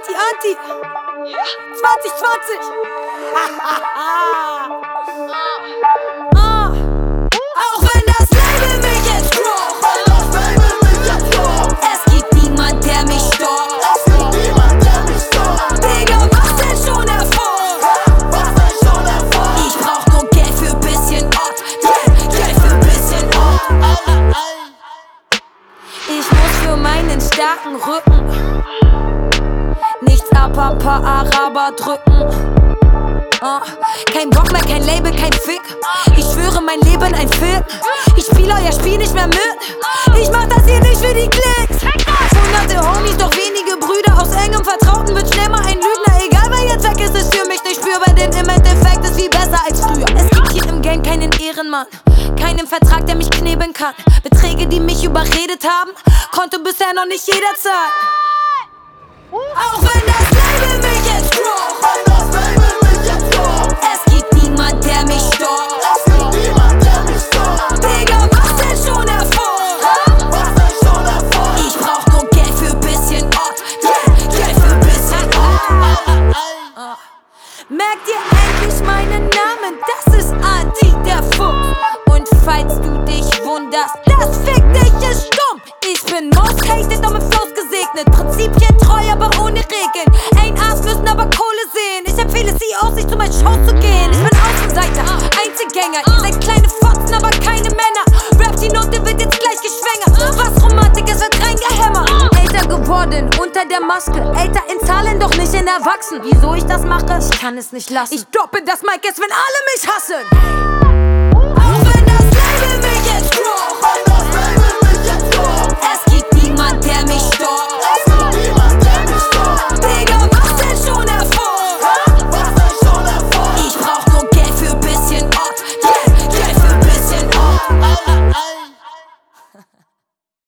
Anti 2020. Auch wenn das Label mich jetzt braucht, es gibt niemand, der mich stoppt. Digga, was denn schon Erfolg? Ich brauch nur Geld für bisschen Ort. Geld für bisschen Ort. Ich muss für meinen starken Rücken nichts ab, ein paar Araber drücken. Kein Bock mehr, kein Label, kein Fick. Ich schwöre, mein Leben ein Film. Ich spiel euer Spiel nicht mehr mit. Ich mach das hier nicht für die Klicks. Hunderte Homies, doch wenige Brüder. Aus engem Vertrauten wird schnell mal ein Lügner. Egal wer jetzt weg ist, ist für mich nicht spürbar, denn im Endeffekt ist viel besser als früher. Es gibt hier im Game keinen Ehrenmann, keinen Vertrag, der mich knebeln kann. Beträge, die mich überredet haben, konnte bisher noch nicht jeder zahlen. Auch wenn das Label mich jetzt braucht, es gibt niemand, der mich stoppt. Digga, was denn schon Erfolg? Ich brauch nur Geld für bisschen Ort. Geld für bisschen Ort. Merkt ihr endlich meinen Namen? Das ist Anti, der Fuchs. Und falls du dich wunderst, das Fick dich ist stumm. Ich bin most hated und mit Flows gesegnet. Prinzipien treu, aber ohne Regeln. Ein Ass müssen aber Kohle sehen. Ich empfehle CEOs, nicht zu meinen Shows zu gehen. Ich bin Außenseiter, Einzelgänger. Ihr seid kleine Fotzen, aber keine Männer. Rap, die Note wird jetzt gleich geschwängert. Was Romantik, es wird reingehämmert. Älter geworden, unter der Maske. Älter in Zahlen, doch nicht in Erwachsen. Wieso ich das mache? Ich kann es nicht lassen. Ich droppe das Mic jetzt, wenn alle mich hassen.